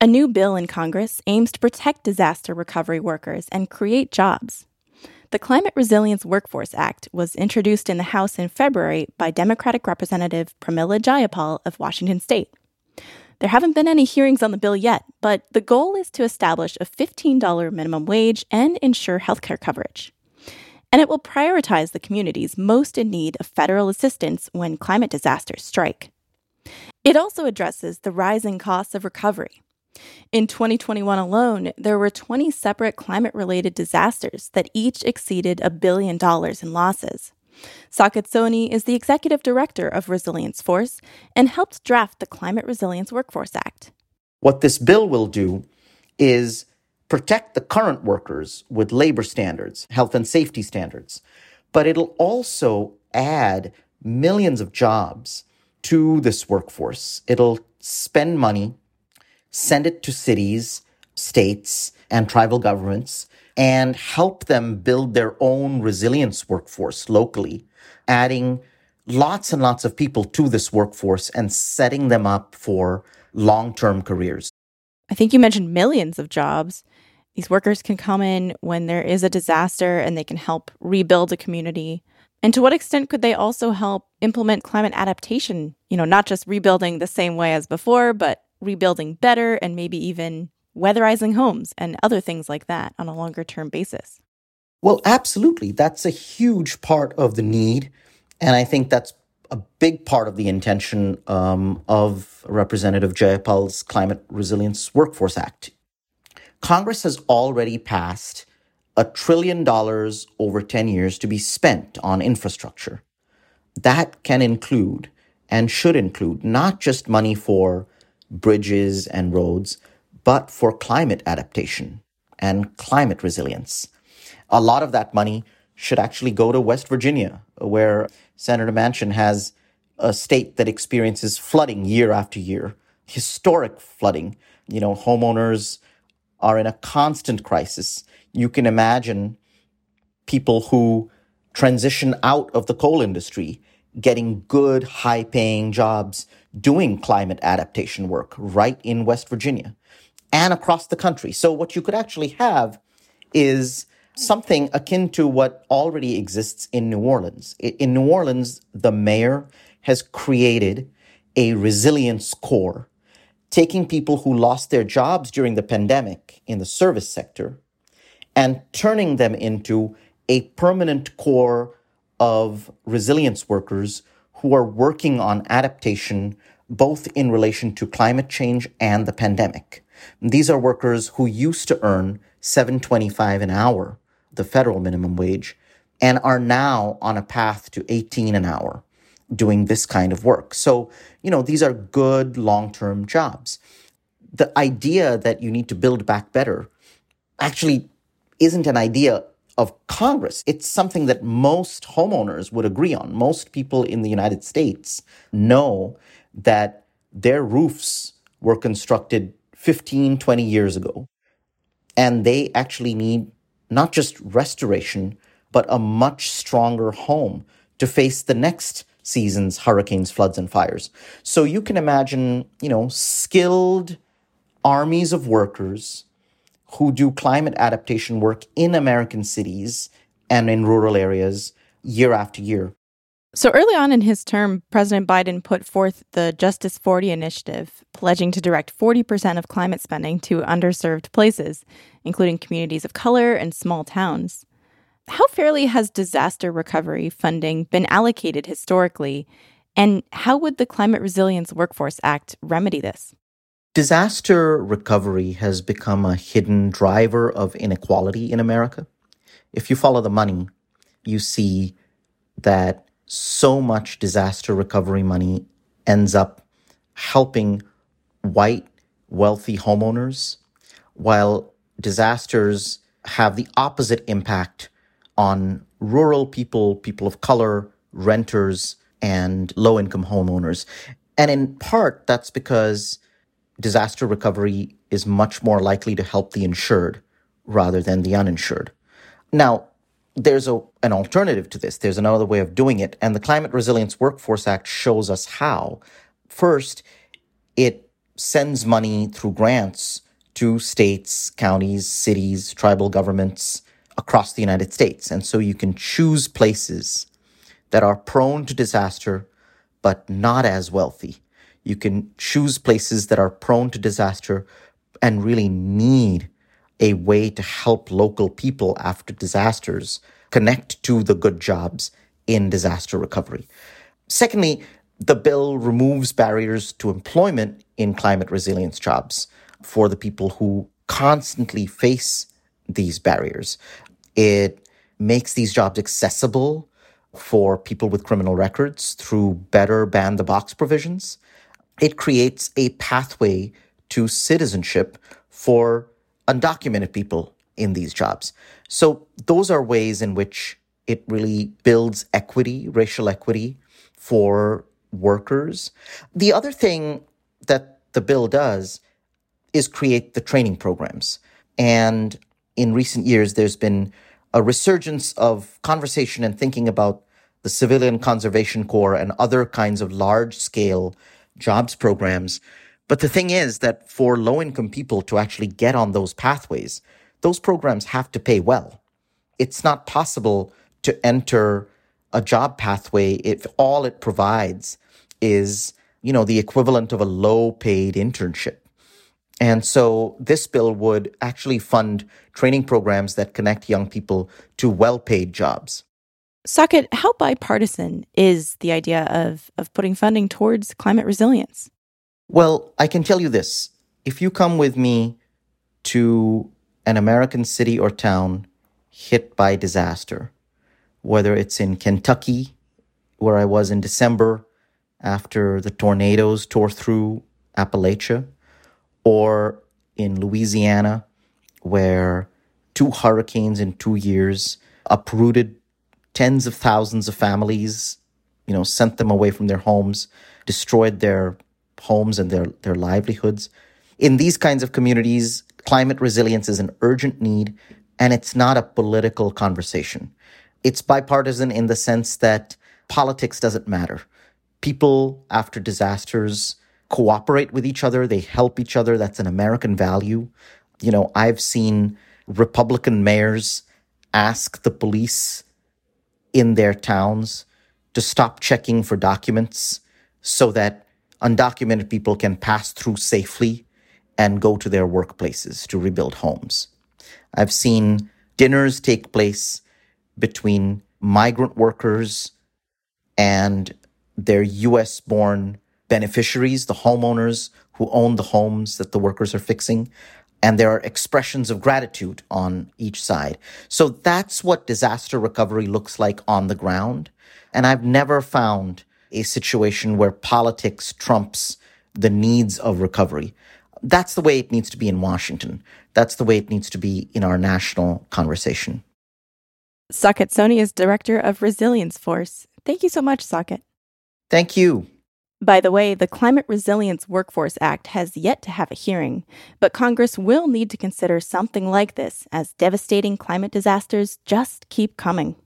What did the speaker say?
A new bill in Congress aims to protect disaster recovery workers and create jobs. The Climate Resilience Workforce Act was introduced in the House in February by Democratic Representative Pramila Jayapal of Washington State. There haven't been any hearings on the bill yet, but the goal is to establish a $15 minimum wage and ensure healthcare coverage. And it will prioritize the communities most in need of federal assistance when climate disasters strike. It also addresses the rising costs of recovery. In 2021 alone, there were 20 separate climate-related disasters that each exceeded $1 billion in losses. Saket Soni is the executive director of Resilience Force and helped draft the Climate Resilience Workforce Act. What this bill will do is protect the current workers with labor standards, health and safety standards, but it'll also add millions of jobs to this workforce. It'll spend money, send it to cities, states, and tribal governments, and help them build their own resilience workforce locally, adding lots and lots of people to this workforce and setting them up for long-term careers. I think you mentioned millions of jobs. These workers can come in when there is a disaster and they can help rebuild a community. And to what extent could they also help implement climate adaptation? Not just rebuilding the same way as before, but rebuilding better and maybe even weatherizing homes and other things like that on a longer-term basis. Well, absolutely. That's a huge part of the need. And I think that's a big part of the intention of Representative Jayapal's Climate Resilience Workforce Act. Congress has already passed $1 trillion over 10 years to be spent on infrastructure. That can include and should include not just money for bridges and roads, but for climate adaptation and climate resilience. A lot of that money should actually go to West Virginia, where Senator Manchin has a state that experiences flooding year after year, historic flooding. Homeowners are in a constant crisis. You can imagine people who transition out of the coal industry getting good, high-paying jobs doing climate adaptation work right in West Virginia and across the country. So what you could actually have is something akin to what already exists in New Orleans. In New Orleans, the mayor has created a resilience corps, taking people who lost their jobs during the pandemic in the service sector and turning them into a permanent corps of resilience workers who are working on adaptation, both in relation to climate change and the pandemic. These are workers who used to earn $7.25 an hour, the federal minimum wage, and are now on a path to $18 an hour doing this kind of work. So, these are good long-term jobs. The idea that you need to build back better actually isn't an idea of Congress. It's something that most homeowners would agree on. Most people in the United States know that their roofs were constructed 15, 20 years ago, and they actually need not just restoration, but a much stronger home to face the next season's hurricanes, floods, and fires. So you can imagine, skilled armies of workers who do climate adaptation work in American cities and in rural areas year after year. So early on in his term, President Biden put forth the Justice 40 initiative, pledging to direct 40% of climate spending to underserved places, including communities of color and small towns. How fairly has disaster recovery funding been allocated historically, and how would the Climate Resilience Workforce Act remedy this? Disaster recovery has become a hidden driver of inequality in America. If you follow the money, you see that so much disaster recovery money ends up helping white, wealthy homeowners, while disasters have the opposite impact on rural people, people of color, renters, and low-income homeowners. And in part, that's because disaster recovery is much more likely to help the insured rather than the uninsured. Now, there's an alternative to this. There's another way of doing it, and the Climate Resilience Workforce Act shows us how. First, it sends money through grants to states, counties, cities, tribal governments across the United States. And so you can choose places that are prone to disaster, but not as wealthy. You can choose places that are prone to disaster and really need a way to help local people after disasters connect to the good jobs in disaster recovery. Secondly, the bill removes barriers to employment in climate resilience jobs for the people who constantly face these barriers. It makes these jobs accessible for people with criminal records through better ban-the-box provisions. It creates a pathway to citizenship for undocumented people in these jobs. So those are ways in which it really builds equity, racial equity for workers. The other thing that the bill does is create the training programs. And in recent years, there's been a resurgence of conversation and thinking about the Civilian Conservation Corps and other kinds of large-scale jobs programs. But the thing is that for low-income people to actually get on those pathways, those programs have to pay well. It's not possible to enter a job pathway if all it provides is, the equivalent of a low-paid internship. And so this bill would actually fund training programs that connect young people to well-paid jobs. Saket, how bipartisan is the idea of putting funding towards climate resilience? Well, I can tell you this. If you come with me to an American city or town hit by disaster, whether it's in Kentucky, where I was in December after the tornadoes tore through Appalachia, or in Louisiana, where 2 hurricanes in 2 years uprooted tens of thousands of families, sent them away from their homes, destroyed their homes and their livelihoods. In these kinds of communities, climate resilience is an urgent need, and it's not a political conversation. It's bipartisan in the sense that politics doesn't matter. People, after disasters, cooperate with each other. They help each other. That's an American value. I've seen Republican mayors ask the police in their towns to stop checking for documents so that undocumented people can pass through safely and go to their workplaces to rebuild homes. I've seen dinners take place between migrant workers and their U.S.-born beneficiaries, the homeowners who own the homes that the workers are fixing. And there are expressions of gratitude on each side. So that's what disaster recovery looks like on the ground. And I've never found a situation where politics trumps the needs of recovery. That's the way it needs to be in Washington. That's the way it needs to be in our national conversation. Saket Soni is Director of Resilience Force. Thank you so much, Saket. Thank you. By the way, the Climate Resilience Workforce Act has yet to have a hearing, but Congress will need to consider something like this as devastating climate disasters just keep coming.